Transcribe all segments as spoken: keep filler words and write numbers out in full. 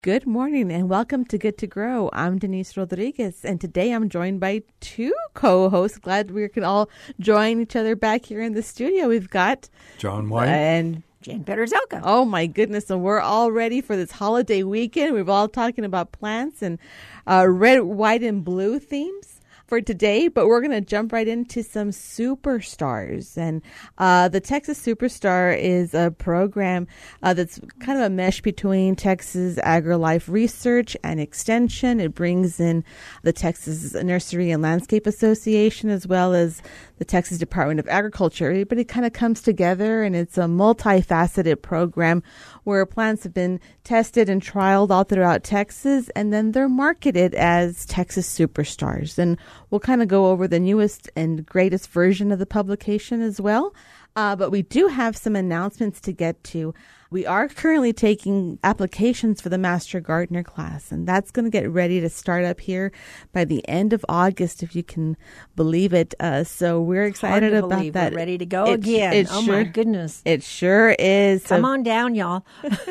Good morning and welcome to Good to Grow. I'm Denise Rodriguez, and today I'm joined by two co-hosts. Glad we can all join each other back here in the studio. We've got John White and Jen Peterzelka. Oh my goodness! And we're all ready for this holiday weekend. We're all talking about plants and uh, red, white, and blue themes for today, but we're going to jump right into some superstars. And uh, the Texas Superstar is a program uh, that's kind of a mesh between Texas AgriLife Research and Extension. It brings in the Texas Nursery and Landscape Association as well as the Texas Department of Agriculture. Everybody kind of comes together, and it's a multifaceted program where plants have been tested and trialed all throughout Texas, and then they're marketed as Texas Superstars. And we'll kind of go over the newest and greatest version of the publication as well. Uh, but we do have some announcements to get to. We are currently taking applications for the Master Gardener class, and that's going to get ready to start up here by the end of August, if you can believe it. Uh, so we're excited Hard to about believe that. We're ready to go it, again. It oh, sure, my goodness. It sure is. Come so, on down, y'all.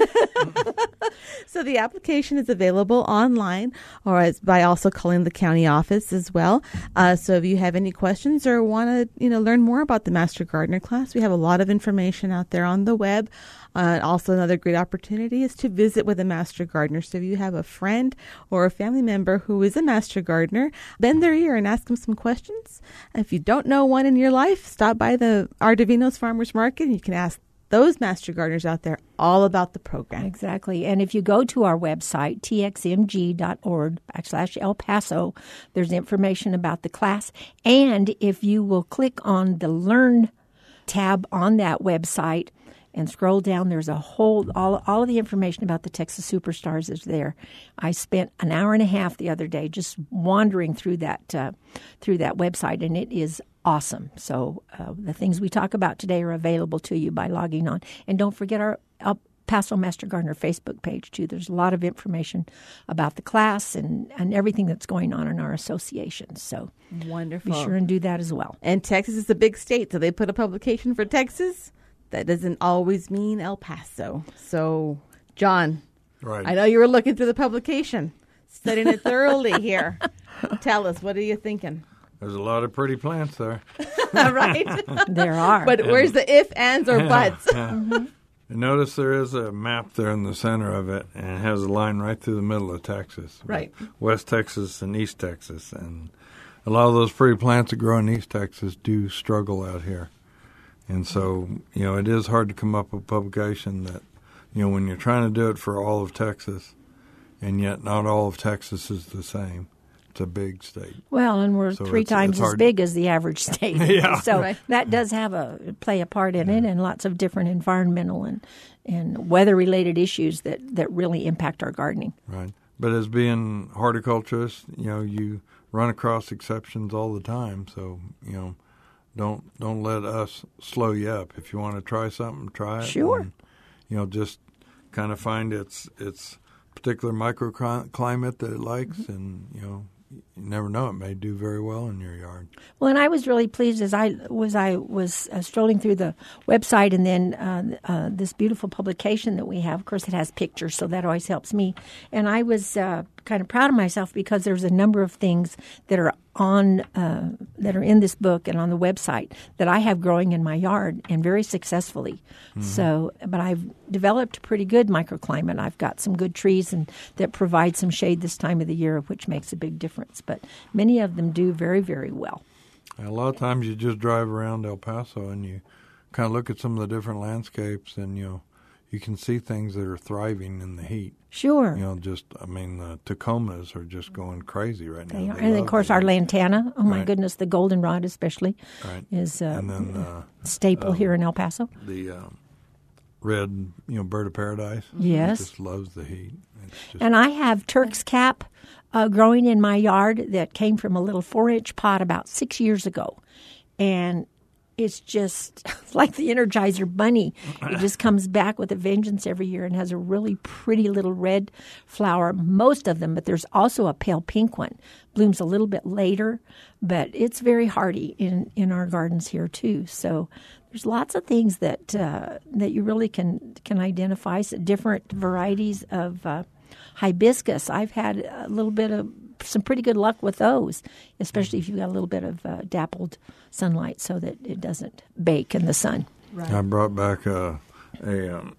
So the application is available online or as by also calling the county office as well. Uh, so if you have any questions or want to you know, learn more about the Master Gardener class, we have a lot of information out there on the web. Uh, also, another great opportunity is to visit with a Master Gardener. So if you have a friend or a family member who is a Master Gardener, bend their ear and ask them some questions. If you don't know one in your life, stop by the Arduino's Farmers Market and you can ask those Master Gardeners out there all about the program. Exactly. And if you go to our website, t x m g dot org backslash El Paso, there's information about the class. And if you will click on the Learn tab on that website and scroll down, there's a whole, all, all of the information about the Texas Superstars is there. I spent an hour and a half the other day just wandering through that, uh, through that website, and it is awesome. So uh, the things we talk about today are available to you by logging on. And don't forget our El Paso Master Gardener Facebook page, too. There's a lot of information about the class and, and everything that's going on in our association. So wonderful. Be sure and do that as well. And Texas is a big state, so they put a publication for Texas. That doesn't always mean El Paso. So, John, right. I know you were looking through the publication, studying it thoroughly here. Tell us, what are you thinking? There's a lot of pretty plants there. Right? There are. But where's the if, ands, or yeah, buts? Yeah. Mm-hmm. Notice there is a map there in the center of it, and it has a line right through the middle of Texas. Right. West Texas and East Texas. And a lot of those pretty plants that grow in East Texas do struggle out here. And so, you know, it is hard to come up with a publication that, you know, when you're trying to do it for all of Texas, and yet not all of Texas is the same. It's a big state. Well, and we're so three it's, times it's as big as the average state. Yeah. So right. that does have a play a part in it, and lots of different environmental and, and weather-related issues that, that really impact our gardening. Right. But as being horticulturists, you know, you run across exceptions all the time. So, you know, don't don't let us slow you up. If you want to try something, try it. Sure. And, you know, just kind of find its its particular microclimate that it likes, mm-hmm. and, you know, you never know, it may do very well in your yard. Well, and I was really pleased as I was I was uh, strolling through the website, and then uh, uh, this beautiful publication that we have. Of course, it has pictures, so that always helps me. And I was uh, kind of proud of myself because there's a number of things that are on uh, that are in this book and on the website that I have growing in my yard and very successfully. Mm-hmm. So, but I've developed a pretty good microclimate. I've got some good trees and that provide some shade this time of the year, which makes a big difference. But many of them do very, very well. A lot of times you just drive around El Paso and you kind of look at some of the different landscapes, and you know, you can see things that are thriving in the heat. Sure. You know, just, I mean, the Tacomas are just going crazy right now. They are. They And, of course, our lantana, oh, my right. goodness, the goldenrod especially, right. is uh, and then, uh, staple uh, here in El Paso. The um, red, you know, bird of paradise. Yes. It just loves the heat. It's just, And I have Turk's cap uh, growing in my yard that came from a little four-inch pot about six years ago. And it's just like the Energizer Bunny. It just comes back with a vengeance every year and has a really pretty little red flower, most of them, but there's also a pale pink one. Blooms a little bit later, but it's very hardy in, in our gardens here too. So there's lots of things that uh, that you really can can identify, so different varieties of uh, Hibiscus, I've had a little bit of some pretty good luck with those, especially if you've got a little bit of uh, dappled sunlight so that it doesn't bake in the sun. Right. I brought back a a, um,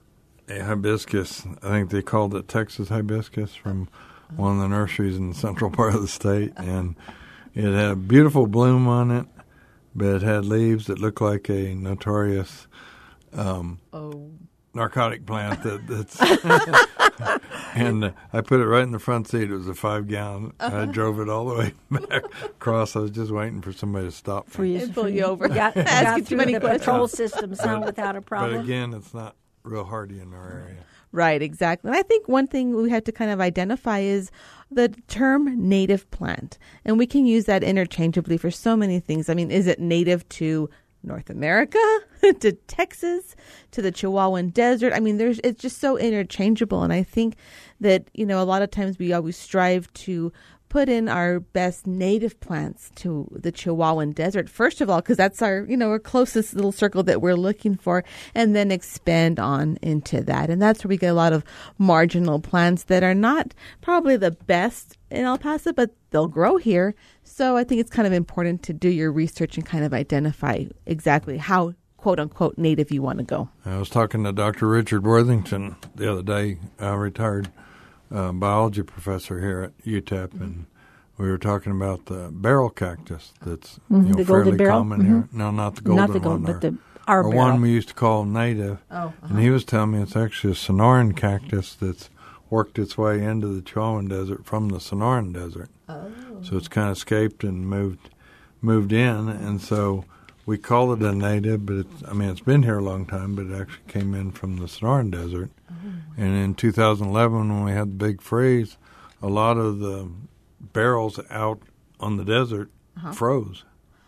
a hibiscus. I think they called it Texas hibiscus from one of the nurseries in the central part of the state, and it had a beautiful bloom on it, but it had leaves that looked like a notorious um, Oh. narcotic plant that, that's and uh, I put it right in the front seat. It was a five gallon. I drove it all the way back across. I was just waiting for somebody to stop For me. you, And pull you over. Got, Ask got you too through many the questions. patrol system sound without a problem. But again, it's not real hardy in our area. Right, exactly. And I think one thing we have to kind of identify is the term native plant. And we can use that interchangeably for so many things. I mean, is it native to North America, to Texas, to the Chihuahuan Desert? I mean, there's it's just so interchangeable. And I think that, you know, a lot of times we always strive to put in our best native plants to the Chihuahuan Desert, first of all, because that's our, you know, our closest little circle that we're looking for, and then expand on into that. And that's where we get a lot of marginal plants that are not probably the best in El Paso, but they'll grow here. So I think it's kind of important to do your research and kind of identify exactly how, quote unquote, native you want to go. I was talking to Doctor Richard Worthington the other day, a retired uh, biology professor here at U T E P, mm-hmm. and we were talking about the barrel cactus that's Mm-hmm. you know, The golden fairly barrel? common Mm-hmm. here. No, not the golden Not the gold, one. but the our or barrel. one we used to call native. Oh, uh-huh. And he was telling me it's actually a Sonoran cactus that's worked its way into the Chihuahuan Desert from the Sonoran Desert. Oh. So it's kind of escaped and moved moved in, and so we call it a native, but it's, I mean, it's been here a long time, but it actually came in from the Sonoran Desert. Oh. And in two thousand eleven, when we had the big freeze, a lot of the barrels out on the desert Uh-huh. froze.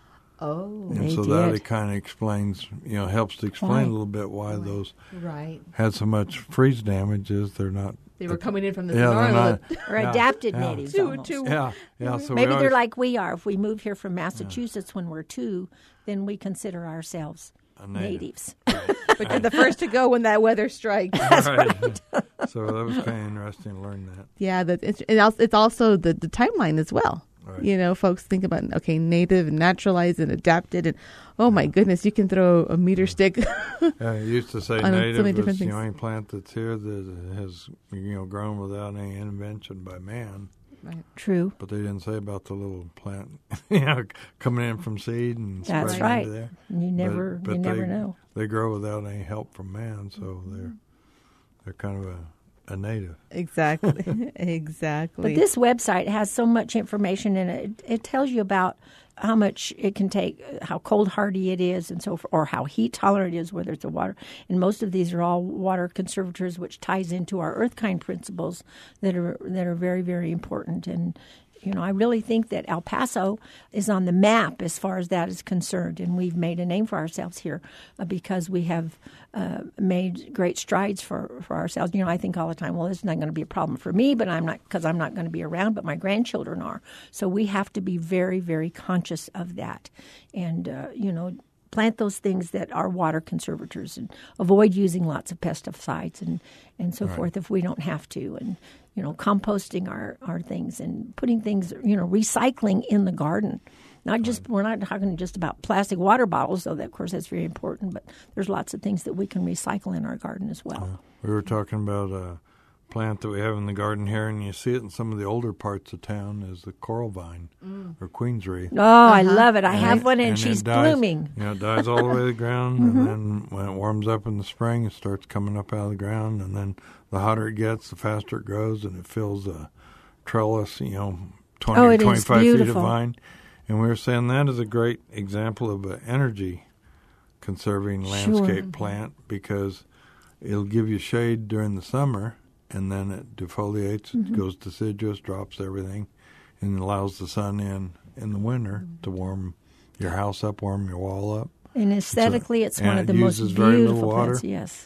Oh. And They so that did. it kind of explains, you know, helps to explain Why? a little bit why those Right. had so much freeze damage is they're not. They were coming in from the Yeah, they're Sonoran. not. Or Yeah, adapted yeah. natives Two- almost. two- Yeah, yeah. So we Maybe they're always- like we are. If we moved here from Massachusetts when we're two, then we consider ourselves a native. natives. But you're the first to go when that weather strikes. Right. So that was kind of interesting to learn that. Yeah, that it's, it also, it's also the, the timeline as well. Right. You know, folks think about, okay, native and naturalized and adapted. And oh my goodness, you can throw a meter stick. Yeah, I used to say On so many native different is the things. only plant that's here that has, you know, grown without any intervention by man. Right. True. But they didn't say about the little plant, you know, coming in from seed and That's spreading right. into there. You never, But- but you never they- know. They grow without any help from man, so they're they're kind of a, a native. Exactly. exactly. But this website has so much information in it. It, it tells you about how much it can take, how cold hardy it is, and so forth, or how heat tolerant it is, whether it's a water. And most of these are all water conservators, which ties into our earth kind principles that are that are very, very important. And you know, I really think that El Paso is on the map as far as that is concerned, and we've made a name for ourselves here uh, because we have uh, made great strides for, for ourselves. You know, I think all the time, well, this is not going to be a problem for me, but I'm not because I'm not going to be around, but my grandchildren are. So we have to be very, very conscious of that, and uh, you know. Plant those things that are water conservators and avoid using lots of pesticides and, and so Right. forth if we don't have to. And, you know, composting our, our things and putting things, you know, recycling in the garden. Not just, we're not talking just about plastic water bottles, though that, of course, that's very important, but there's lots of things that we can recycle in our garden as well. We were talking about a plant that we have in the garden here, and you see it in some of the older parts of town, is the coral vine or queen's wreath. Oh, I love it. I have And- one and, and she's it dies, blooming. You know, it dies all the way to the ground, and then when it warms up in the spring, it starts coming up out of the ground, and then the hotter it gets, the faster it grows, and it fills a trellis, you know, twenty Oh, or it is twenty-five feet of beautiful. vine. And we were saying that is a great example of an energy conserving landscape plant because it'll give you shade during the summer, and then it defoliates, Mm-hmm. it goes deciduous, drops everything, and allows the sun in in the winter to warm your house up, warm your wall up. And aesthetically, it's, and one of it the most uses very little beautiful water. plants. Yes.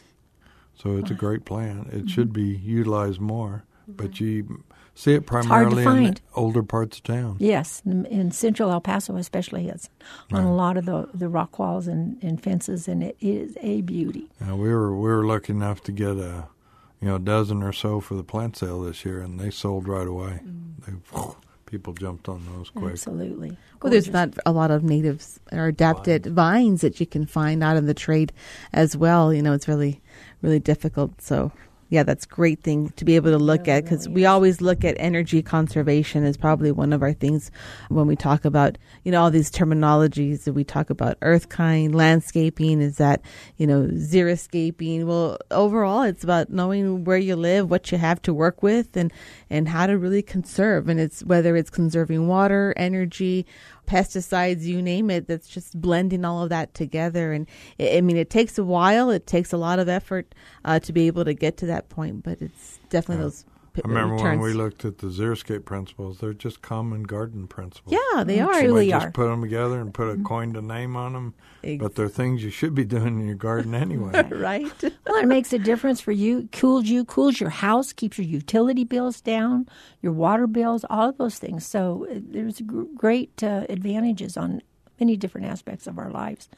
So it's a great plant. Mm-hmm. It should be utilized more, but you see it hard to primarily in find. the older parts of town. Yes, in in central El Paso especially, it's on a lot of the, the rock walls and, and fences, and it is a beauty. Uh, we were we were lucky enough to get a you know, a dozen or so for the plant sale this year, and they sold right away. Mm. They, people jumped on those quick. Absolutely. Well, there's not a lot of natives or adapted vines. vines that you can find out in the trade as well. You know, it's really, really difficult. So, yeah, that's a great thing to be able to look really, at, because really we is. always look at energy conservation as probably one of our things when we talk about, you know, all these terminologies that we talk about. Earth kind, landscaping, is that, you know, xeriscaping. Well, overall, it's about knowing where you live, what you have to work with, and, and how to really conserve. And it's whether it's conserving water, energy, pesticides, you name it, that's just blending all of that together. And I mean, it takes a while, it takes a lot of effort uh, to be able to get to that point, but it's definitely Yeah. those p- I remember returns. when we looked at the xeriscape principles, they're just common garden principles. Yeah, they Mm, are. truly. You really might just are. put them together and put a coined a name on them, Ex- but they're things you should be doing in your garden anyway. right? Well, it makes a difference for you. Cools you, cools your house, keeps your utility bills down, your water bills, all of those things. So uh, there's gr- great uh, advantages on many different aspects of our lives.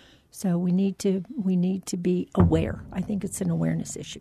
So we need to we need to be aware. I think it's an awareness issue.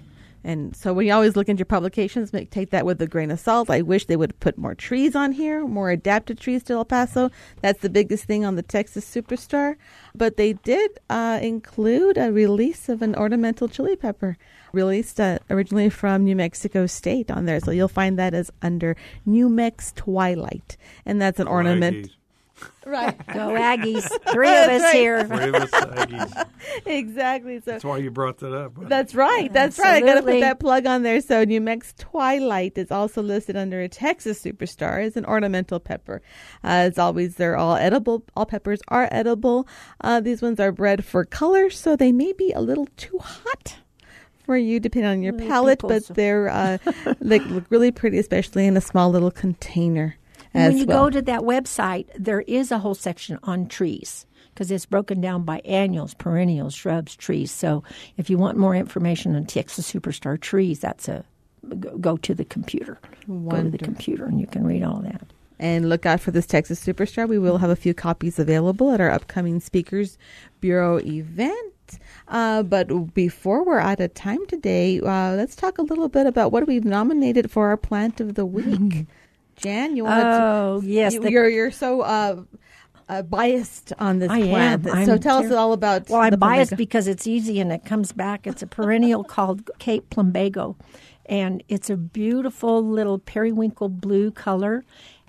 And so when you always look into your publications, make, take that with a grain of salt. I wish they would put more trees on here, more adapted trees to El Paso. That's the biggest thing on the Texas Superstar. But they did uh, include a release of an ornamental chili pepper, released uh, originally from New Mexico State on there. So you'll find that as under New Mex Twilight. And that's an ornament. Aggies. Right. Go Aggies. Three of us right. here. Three of us Aggies. Exactly. So That's why you brought that up. That's right. That's right. I got to put Absolutely. that plug on there. So New Mex Twilight is also listed under a Texas Superstar as an ornamental pepper. Uh, as always, they're all edible. All peppers are edible. Uh, these ones are bred for color, so they may be a little too hot for you, depending on your Little palate, people, but so- they're uh, they look really pretty, especially in a small little container. As When you well. go to that website, there is a whole section on trees because it's broken down by annuals, perennials, shrubs, trees. So if you want more information on Texas Superstar trees, that's a go, go to the computer. Go to the Wonderful. computer and you can read all that. And look out for this Texas Superstar. We will have a few copies available at our upcoming Speakers Bureau event. Uh, but before we're out of time today, uh, let's talk a little bit about what we've nominated for our Plant of the Week. Jan, you want Oh, to? yes. You, the- you're you're so uh, uh, biased on this I plant. am. So I'm tell us ter- all about. Well, I'm the biased plumbago. because it's easy and it comes back. It's a perennial called Cape Plumbago, and it's a beautiful little periwinkle blue color,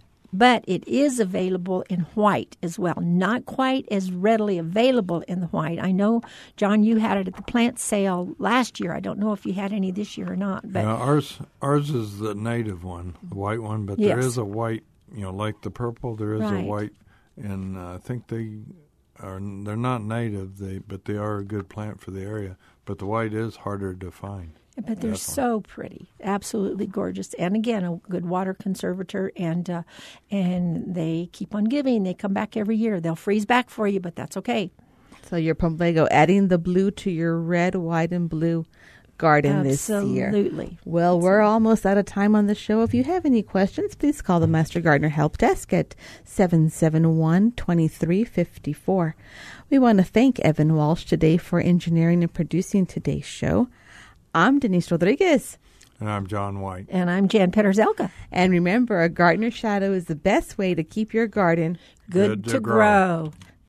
but it is available in white as well. Not quite as readily available in the white. I know, John, you had it at the plant sale last year. I don't know if you had any this year or not, but Yeah, ours ours is the native one, the white one, but there Yes. is a white, you know, like the purple. There is Right. a white, and uh, I think they are they're not native, they but they are a good plant for the area. But the white is harder to find. But they're Definitely. so pretty, absolutely gorgeous, and again, a good water conservator, and uh, and they keep on giving. They come back every year. They'll freeze back for you, but that's okay. So your plumbago, adding the blue to your red, white, and blue garden this year. Absolutely. Well, we're almost out of time on the show. If you have any questions, please call the Master Gardener Help Desk at seven seven one, two three five four. We want to thank Evan Walsh today for engineering and producing today's show. I'm Denise Rodriguez. And I'm John White. And I'm Jan Petterzelka. And remember, a gardener's shadow is the best way to keep your garden Good, Good to to grow. grow.